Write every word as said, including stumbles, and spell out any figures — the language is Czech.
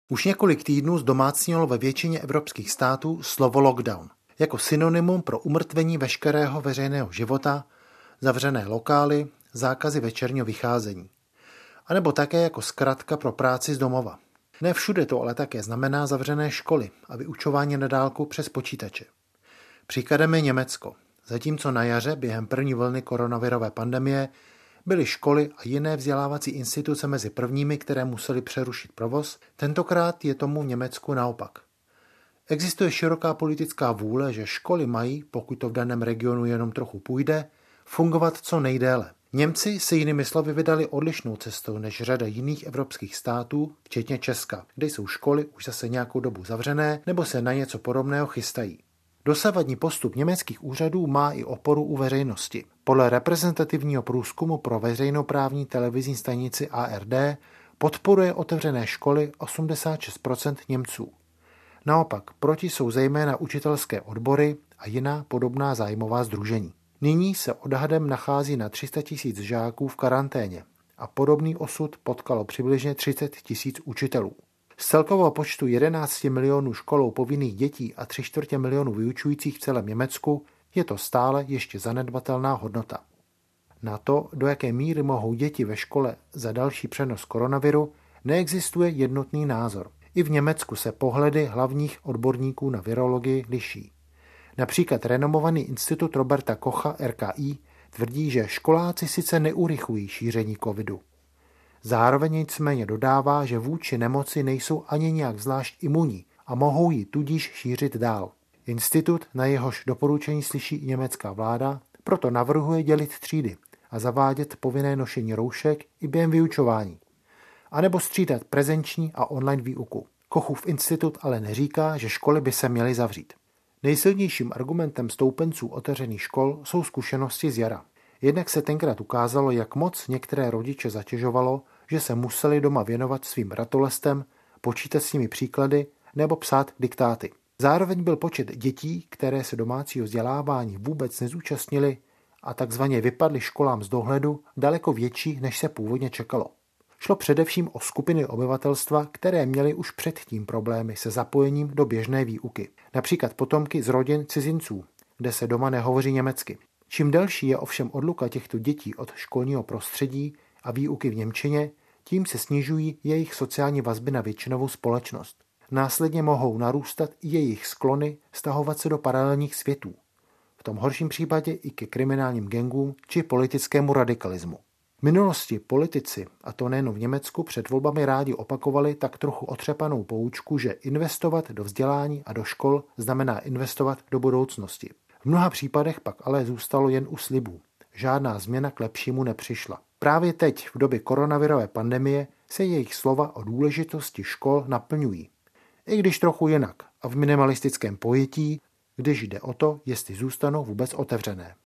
Už několik týdnů zdomácnělo ve většině evropských států slovo lockdown jako synonymum pro umrtvení veškerého veřejného života, zavřené lokály, zákazy večerního vycházení. A nebo také jako zkratka pro práci z domova. Ne všude to ale také znamená zavřené školy a vyučování na dálku přes počítače. Příkladem je Německo. Zatímco na jaře během první vlny koronavirové pandemie byly školy a jiné vzdělávací instituce mezi prvními, které musely přerušit provoz, tentokrát je tomu v Německu naopak. Existuje široká politická vůle, že školy mají, pokud to v daném regionu jenom trochu půjde, fungovat co nejdéle. Němci se jinými slovy vydali odlišnou cestou než řada jiných evropských států, včetně Česka, kde jsou školy už zase nějakou dobu zavřené nebo se na něco podobného chystají. Dosavadní postup německých úřadů má i oporu u veřejnosti. Podle reprezentativního průzkumu pro veřejnoprávní televizní stanici A R D podporuje otevřené školy osmdesát šest procent Němců. Naopak proti jsou zejména učitelské odbory a jiná podobná zájmová sdružení. Nyní se odhadem nachází na tři sta tisíc žáků v karanténě a podobný osud potkalo přibližně třicet tisíc učitelů. Z celkového počtu jedenáct milionů školou povinných dětí a tři čtvrtě milionu vyučujících v celém Německu je to stále ještě zanedbatelná hodnota. Na to, do jaké míry mohou děti ve škole za další přenos koronaviru, neexistuje jednotný názor. I v Německu se pohledy hlavních odborníků na virologii liší. Například renomovaný institut Roberta Kocha R K I tvrdí, že školáci sice neurychlují šíření covidu. Zároveň nicméně dodává, že vůči nemoci nejsou ani nějak zvlášť imunní a mohou ji tudíž šířit dál. Institut, na jehož doporučení slyší i německá vláda, proto navrhuje dělit třídy a zavádět povinné nošení roušek i během vyučování. A nebo střídat prezenční a online výuku. Kochův institut ale neříká, že školy by se měly zavřít. Nejsilnějším argumentem stoupenců otevřených škol jsou zkušenosti z jara. Jednak se tenkrát ukázalo, jak moc některé rodiče zatěžovalo, že se museli doma věnovat svým ratolestem, počítat s nimi příklady nebo psát diktáty. Zároveň byl počet dětí, které se domácího vzdělávání vůbec nezúčastnili a takzvaně vypadly školám z dohledu, daleko větší, než se původně čekalo. Šlo především o skupiny obyvatelstva, které měly už předtím problémy se zapojením do běžné výuky. Například potomky z rodin cizinců, kde se doma nehovoří německy. Čím delší je ovšem odluka těchto dětí od školního prostředí a výuky v němčině, tím se snižují jejich sociální vazby na většinovou společnost. Následně mohou narůstat i jejich sklony stahovat se do paralelních světů. V tom horším případě i ke kriminálním gangům či politickému radikalismu. V minulosti politici, a to nejen v Německu, před volbami rádi opakovali tak trochu otřepanou poučku, že investovat do vzdělání a do škol znamená investovat do budoucnosti. V mnoha případech pak ale zůstalo jen u slibů. Žádná změna k lepšímu nepřišla. Právě teď, v době koronavirové pandemie, se jejich slova o důležitosti škol naplňují. I když trochu jinak a v minimalistickém pojetí, když jde o to, jestli zůstanou vůbec otevřené.